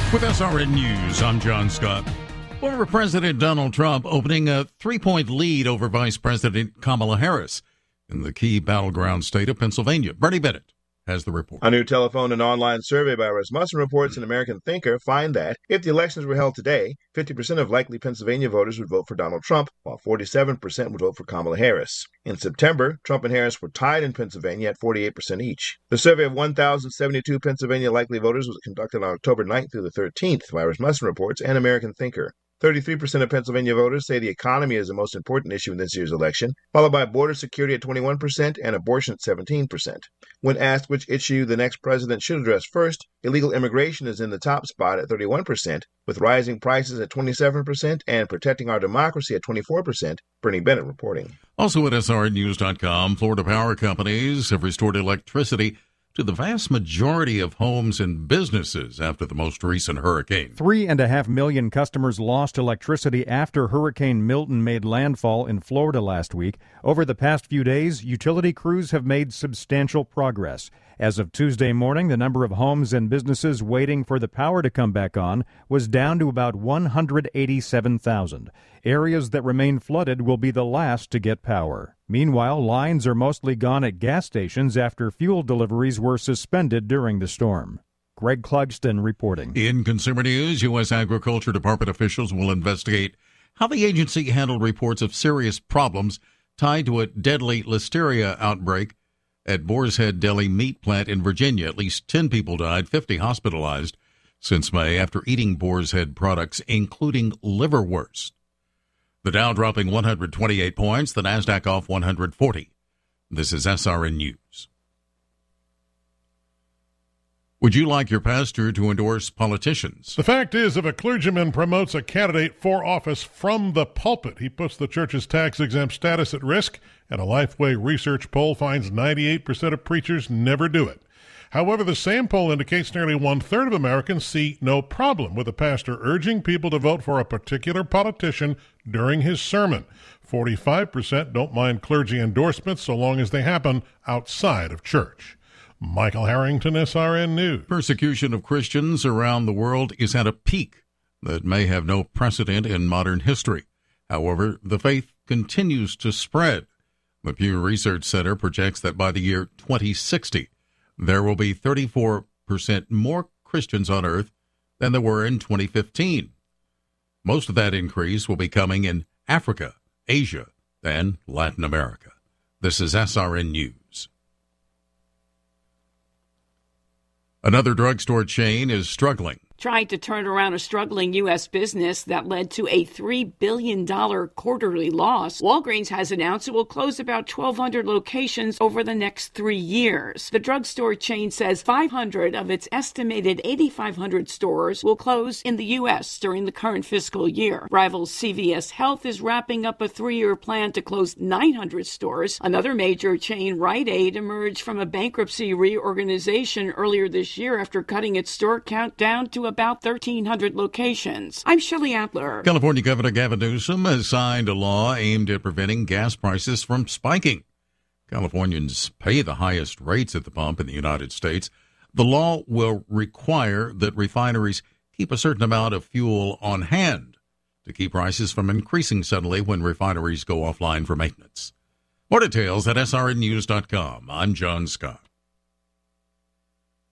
With SRN News, I'm John Scott. Former President Donald Trump opening a 3-point lead over Vice President Kamala Harris in the key battleground state of Pennsylvania. Bernie Bennett has the report. A new telephone and online survey by Rasmussen Reports and American Thinker find that if the elections were held today, 50% of likely Pennsylvania voters would vote for Donald Trump, while 47% would vote for Kamala Harris. In September, Trump and Harris were tied in Pennsylvania at 48% each. The survey of 1,072 Pennsylvania likely voters was conducted on October 9th through the 13th by Rasmussen Reports and American Thinker. 33% of Pennsylvania voters say the economy is the most important issue in this year's election, followed by border security at 21% and abortion at 17%. When asked which issue the next president should address first, illegal immigration is in the top spot at 31%, with rising prices at 27% and protecting our democracy at 24%, Bernie Bennett reporting. Also at SRNews.com, Florida power companies have restored electricity to the vast majority of homes and businesses after the most recent hurricane. 3.5 million customers lost electricity after Hurricane Milton made landfall in Florida last week. Over the past few days, utility crews have made substantial progress. As of Tuesday morning, the number of homes and businesses waiting for the power to come back on was down to about 187,000. Areas that remain flooded will be the last to get power. Meanwhile, lines are mostly gone at gas stations after fuel deliveries were suspended during the storm. Greg Clugston reporting. In consumer news, U.S. Agriculture Department officials will investigate how the agency handled reports of serious problems tied to a deadly listeria outbreak at Boar's Head Deli meat plant in Virginia. At least 10 people died, 50 hospitalized since May after eating Boar's Head products, including liverwurst. The Dow dropping 128 points, the Nasdaq off 140. This is SRN News. Would you like your pastor to endorse politicians? The fact is, if a clergyman promotes a candidate for office from the pulpit, he puts the church's tax-exempt status at risk, and a Lifeway research poll finds 98% of preachers never do it. However, the same poll indicates nearly one-third of Americans see no problem with a pastor urging people to vote for a particular politician during his sermon. 45% don't mind clergy endorsements so long as they happen outside of church. Michael Harrington, SRN News. Persecution of Christians around the world is at a peak that may have no precedent in modern history. However, the faith continues to spread. The Pew Research Center projects that by the year 2060, there will be 34% more Christians on earth than there were in 2015. Most of that increase will be coming in Africa, Asia, and Latin America. This is SRN News. Another drugstore chain is struggling. Tried to turn around a struggling U.S. business that led to a $3 billion quarterly loss. Walgreens has announced it will close about 1,200 locations over the next 3 years. The drugstore chain says 500 of its estimated 8,500 stores will close in the U.S. during the current fiscal year. Rival CVS Health is wrapping up a 3-year plan to close 900 stores. Another major chain, Rite Aid, emerged from a bankruptcy reorganization earlier this year after cutting its store count down to about 1,300 locations. I'm Shelley Adler. California Governor Gavin Newsom has signed a law aimed at preventing gas prices from spiking. Californians pay the highest rates at the pump in the United States. The law will require that refineries keep a certain amount of fuel on hand to keep prices from increasing suddenly when refineries go offline for maintenance. More details at srnnews.com. I'm John Scott.